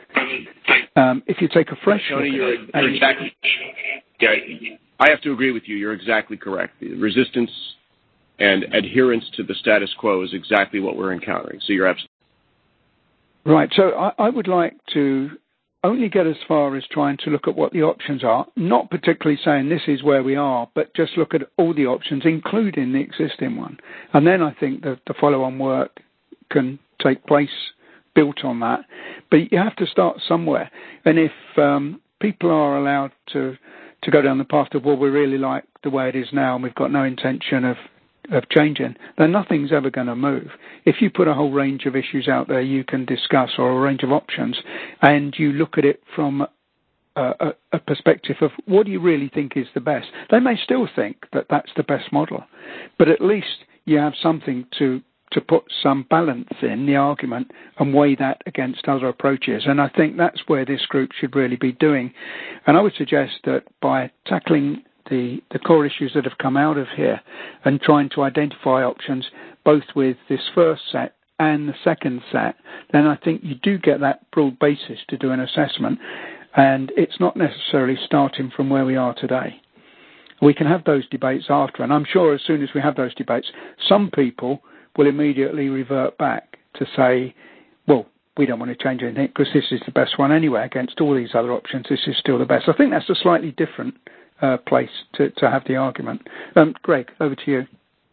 If you take a fresh Tony, look you're exactly. Yeah, I have to agree with you. You're exactly correct. The resistance and adherence to the status quo is exactly what we're encountering. So you're absolutely right. So I would like to only get as far as trying to look at what the options are, not particularly saying this is where we are, but just look at all the options, including the existing one. And then I think that the follow-on work can take place built on that. But you have to start somewhere. And if people are allowed to go down the path of, well, we really like the way it is now and we've got no intention of changing, then nothing's ever going to move. If you put a whole range of issues out there you can discuss, or a range of options, and you look at it from a perspective of what do you really think is the best, they may still think that that's the best model, but at least you have something to put some balance in the argument and weigh that against other approaches. And I think that's where this group should really be doing. And I would suggest that by tackling the core issues that have come out of here and trying to identify options both with this first set and the second set, then I think you do get that broad basis to do an assessment, and it's not necessarily starting from where we are today. We can have those debates after, and I'm sure as soon as we have those debates, some people will immediately revert back to say, well, we don't want to change anything because this is the best one anyway. Against all these other options, this is still the best. I think that's a slightly different place to have the argument. Greg, over to you.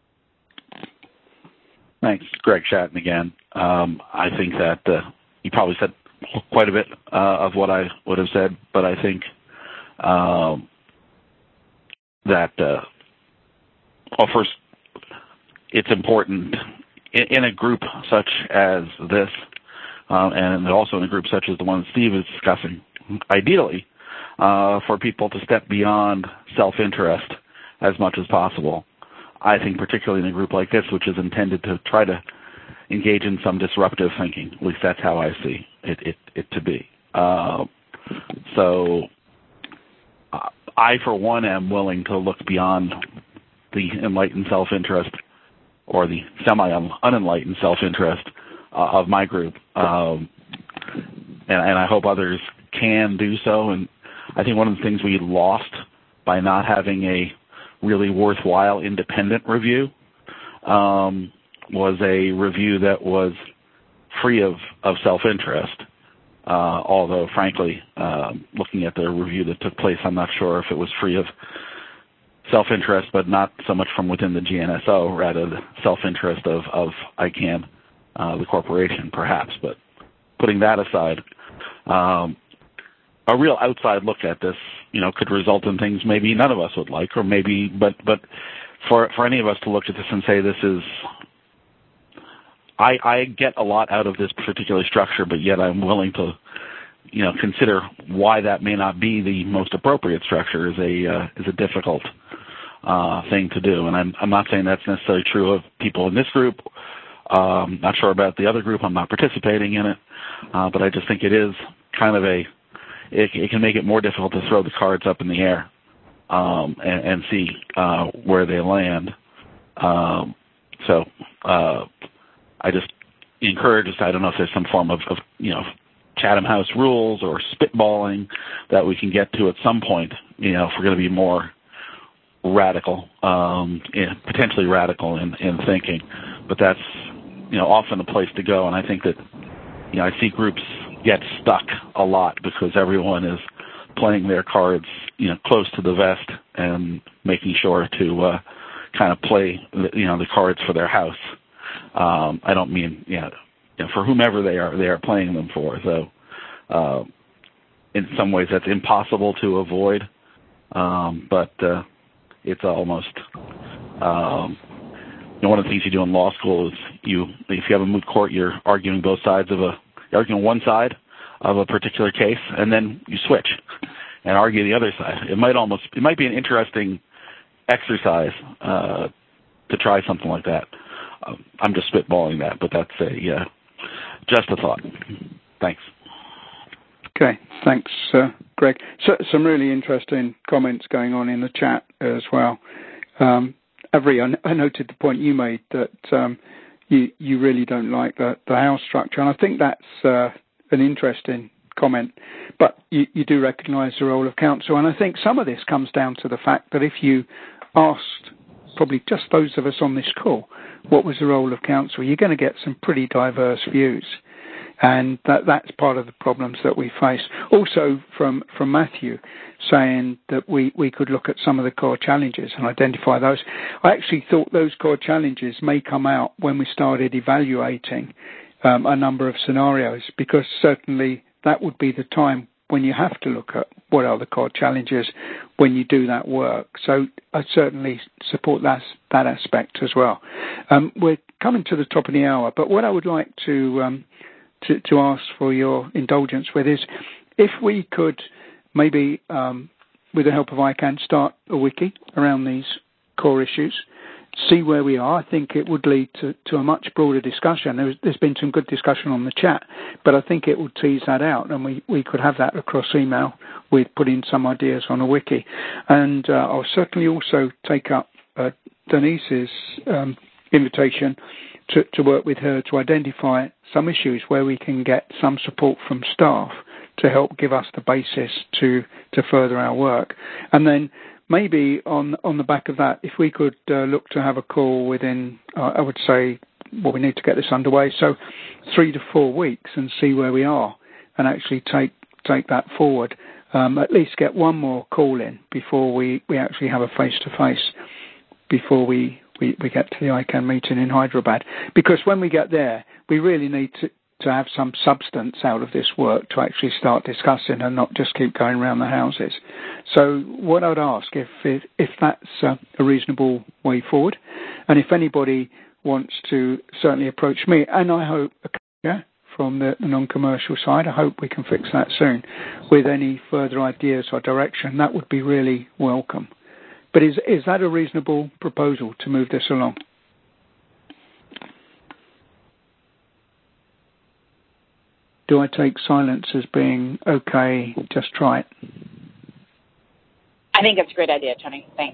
Thanks. Greg Shatton again. I think that you probably said quite a bit of what I would have said, but I think that, well, first, it's important in a group such as this, and also in a group such as the one Steve is discussing, ideally, for people to step beyond self-interest as much as possible. I think particularly in a group like this, which is intended to try to engage in some disruptive thinking. At least that's how I see it to be. So I, for one, am willing to look beyond the enlightened self-interest or the semi-unenlightened self-interest of my group. And I hope others can do so. And I think one of the things we lost by not having a really worthwhile independent review was a review that was free of self-interest. Although, frankly, looking at the review that took place, I'm not sure if it was free of self-interest, but not so much from within the GNSO, rather the self-interest of ICANN, the corporation, perhaps. But putting that aside, a real outside look at this, could result in things maybe none of us would like, or maybe, but for any of us to look at this and say this is, I get a lot out of this particular structure, but yet I'm willing to, consider why that may not be the most appropriate structure is a difficult thing to do. And I'm not saying that's necessarily true of people in this group. Not sure about the other group. I'm not participating in it, but I just think it is kind of it can make it more difficult to throw the cards up in the air and see where they land. So I just encourage us. I don't know if there's some form of Chatham House rules or spitballing that we can get to at some point. If we're going to be more radical, potentially radical in thinking, but that's often a place to go. And I think that I see groups get stuck a lot because everyone is playing their cards close to the vest and making sure to kind of play the cards for their house. I don't mean for whomever they are playing them for. So in some ways that's impossible to avoid, but it's almost one of the things you do in law school is if you have a moot court, you're arguing one side of a particular case, and then you switch and argue the other side. It might be an interesting exercise to try something like that. I'm just spitballing that, but that's just a thought. Thanks. Okay, thanks, Greg. So, some really interesting comments going on in the chat as well. Avery, I noted the point you made that you really don't like the house structure, and I think that's an interesting comment, but you do recognise the role of counsel, and I think some of this comes down to the fact that if you asked probably just those of us on this call, what was the role of council, you're going to get some pretty diverse views. And that's part of the problems that we face. Also from Matthew saying that we could look at some of the core challenges and identify those. I actually thought those core challenges may come out when we started evaluating a number of scenarios, because certainly that would be the time when you have to look at what are the core challenges when you do that work. So I certainly support that aspect as well. We're coming to the top of the hour, but what I would like to ask for your indulgence with is if we could maybe, with the help of ICANN, start a wiki around these core issues, see where we are. I think it would lead to a much broader discussion. There's been some good discussion on the chat, but I think it would tease that out, and we could have that across email with putting some ideas on a wiki. And I'll certainly also take up Denise's invitation to work with her to identify some issues where we can get some support from staff to help give us the basis to further our work. And then maybe on the back of that, if we could look to have a call within, I would say, we need to get this underway, so 3 to 4 weeks, and see where we are and actually take that forward. At least get one more call in before we actually have a face-to-face, before we get to the ICANN meeting in Hyderabad. Because when we get there, we really need to have some substance out of this work to actually start discussing and not just keep going around the houses. So what I'd ask, if that's a reasonable way forward, and if anybody wants to certainly approach me, and I hope from the non-commercial side, I hope we can fix that soon, with any further ideas or direction, that would be really welcome. But is that a reasonable proposal to move this along? Do I take silence as being okay, just try it? I think it's a great idea, Tony. Thanks.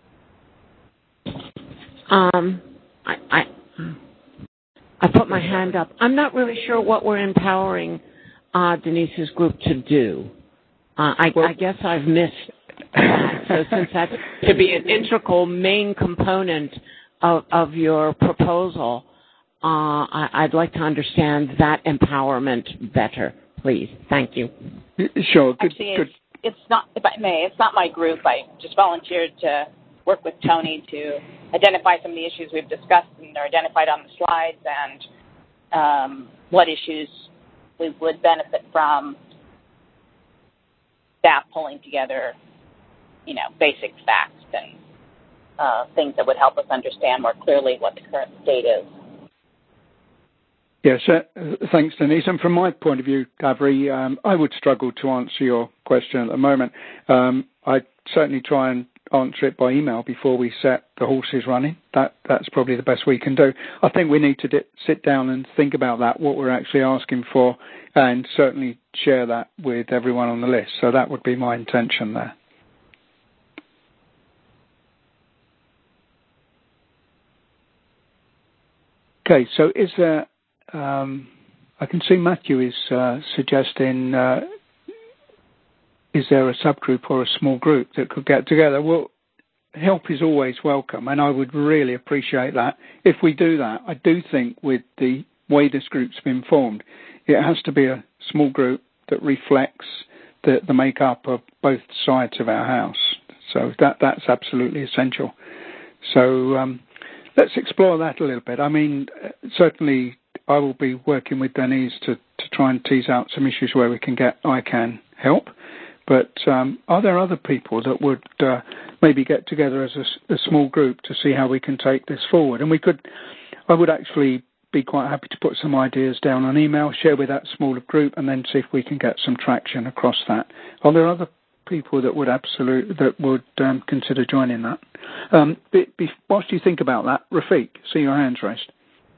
I put my hand up. I'm not really sure what we're empowering Denise's group to do. I guess I've missed that. So since that's to be an integral main component of your proposal, I'd like to understand that empowerment better, please. Thank you. Sure. Actually, it's not, if I may, it's not my group. I just volunteered to work with Tony to identify some of the issues we've discussed and are identified on the slides, and what issues we would benefit from staff pulling together, basic facts and things that would help us understand more clearly what the current state is. Yes, thanks, Denise. And from my point of view, Gavri, I would struggle to answer your question at the moment. I'd certainly try and answer it by email before we set the horses running. That's probably the best we can do. I think we need to sit down and think about that, what we're actually asking for, and certainly share that with everyone on the list. So that would be my intention there. Okay, so is there... I can see Matthew is suggesting, is there a subgroup or a small group that could get together? Well, help is always welcome, and I would really appreciate that. If we do that, I do think with the way this group's been formed, it has to be a small group that reflects the makeup of both sides of our house. So that's absolutely essential. So let's explore that a little bit. I mean, certainly I will be working with Denise to try and tease out some issues where we can get ICANN help. But are there other people that would maybe get together as a small group to see how we can take this forward? And I would actually be quite happy to put some ideas down on email, share with that smaller group, and then see if we can get some traction across that. Are there other people that would consider joining that? Whilst you think about that, Rafiq, see your hands raised.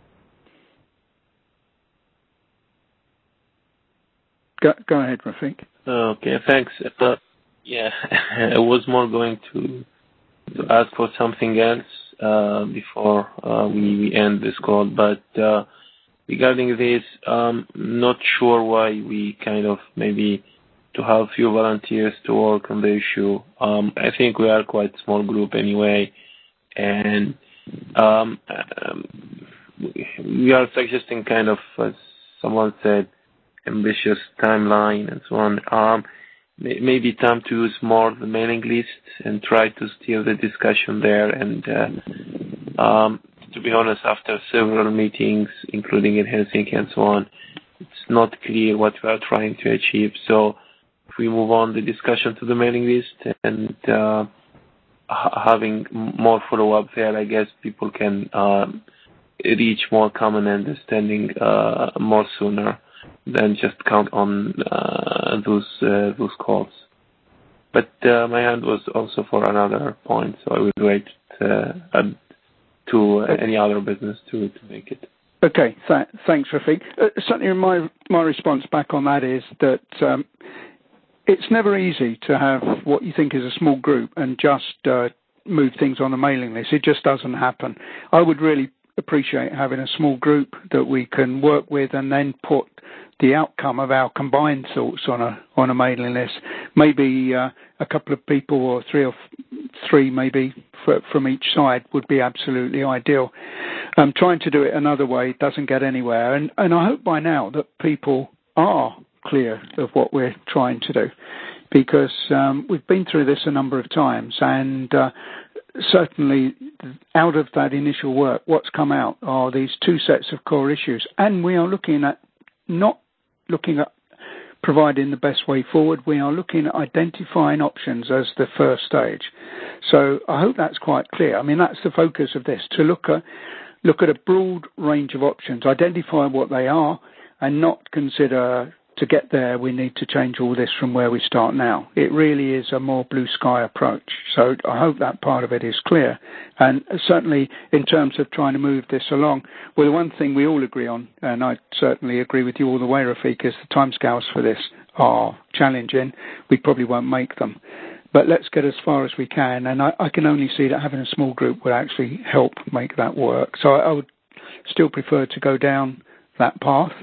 Go ahead, Rafiq. Okay, thanks. I was more going to ask for something else before we end this call, but regarding this, not sure why we kind of maybe to have few volunteers to work on the issue. I think we are quite a small group anyway, and we are suggesting kind of, as someone said, ambitious timeline and so on. Maybe time to use more the mailing list and try to steer the discussion there. And to be honest, after several meetings, including in Helsinki and so on, it's not clear what we are trying to achieve. So if we move on the discussion to the mailing list and having more follow-up there, I guess people can reach more common understanding more sooner than just count on those calls. But my hand was also for another point, so I will wait to any other business to make it. Okay, thanks, Rafiq. Certainly my response back on that is that it's never easy to have what you think is a small group and just move things on a mailing list. It just doesn't happen. I would really appreciate having a small group that we can work with and then put the outcome of our combined thoughts on a mailing list. Maybe a couple of people or three maybe from each side would be absolutely ideal. Trying to do it another way doesn't get anywhere, and I hope by now that people are clear of what we're trying to do, because we've been through this a number of times, and certainly out of that initial work, what's come out are these two sets of core issues, and we are not looking at providing the best way forward. We are looking at identifying options as the first stage. So I hope that's quite clear. I mean, that's the focus of this, to look at a broad range of options, identify what they are, and not consider to get there we need to change all this from where we start now. It really is a more blue sky approach. So I hope that part of it is clear. And certainly in terms of trying to move this along, well, the one thing we all agree on, and I certainly agree with you all the way, Rafiq, is the timescales for this are challenging. We probably won't make them. But let's get as far as we can, and I can only see that having a small group would actually help make that work. So I would still prefer to go down that path.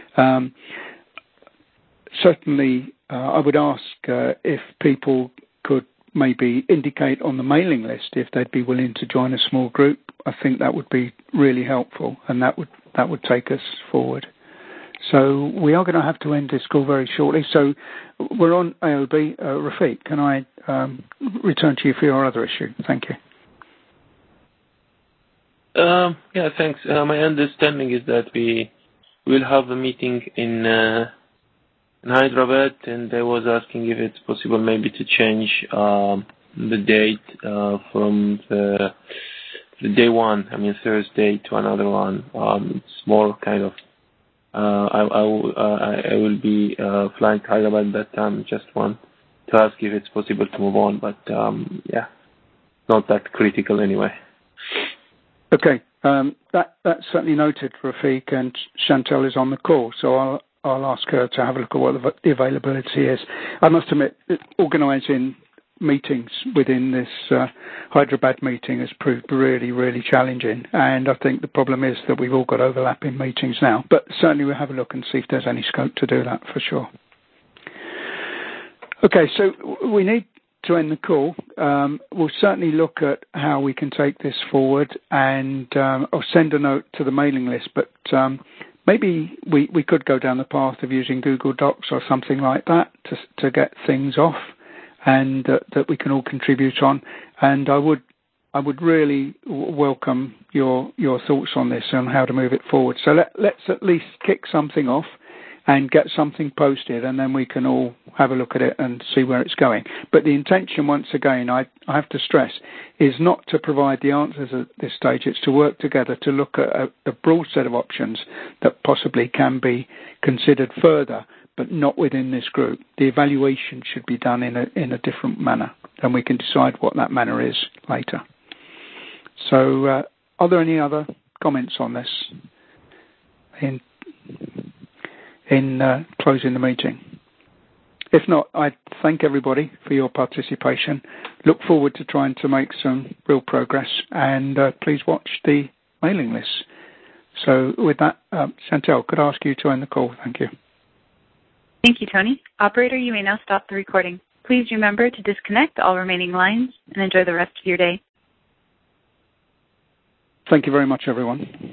Certainly, I would ask if people could maybe indicate on the mailing list if they'd be willing to join a small group. I think that would be really helpful, and that would take us forward. So we are going to have to end this call very shortly. So we're on AOB. Rafiq, can I return to you for your other issue? Thank you. Yeah, thanks. My understanding is that we will have a meeting in Hyderabad, and I was asking if it's possible maybe to change the date from the day one, Thursday, to another one. It's more kind of I will be flying to Hyderabad at that time. Just want to ask if it's possible to move on, but yeah, not that critical anyway. Okay, that's certainly noted, Rafiq, and Chantal is on the call, so I'll ask her to have a look at what the availability is. I must admit, organising meetings within this Hyderabad meeting has proved really, really challenging, and I think the problem is that we've all got overlapping meetings now, but certainly we'll have a look and see if there's any scope to do that for sure. Okay, so we need to end the call. We'll certainly look at how we can take this forward, and I'll send a note to the mailing list, but maybe we could go down the path of using Google Docs or something like that to get things off, and that we can all contribute on. And I would really welcome your thoughts on this and how to move it forward. So let's at least kick something off and get something posted, and then we can all have a look at it and see where it's going. But the intention, once again, I have to stress, is not to provide the answers at this stage. It's to work together to look at a broad set of options that possibly can be considered further, but not within this group. The evaluation should be done in a different manner, and we can decide what that manner is later. So are there any other comments on this in closing the meeting? If not, I thank everybody for your participation. Look forward to trying to make some real progress, and please watch the mailing list. So with that, Chantal, could I ask you to end the call? Thank you. Thank you, Tony. Operator, you may now stop the recording. Please remember to disconnect all remaining lines and enjoy the rest of your day. Thank you very much, everyone.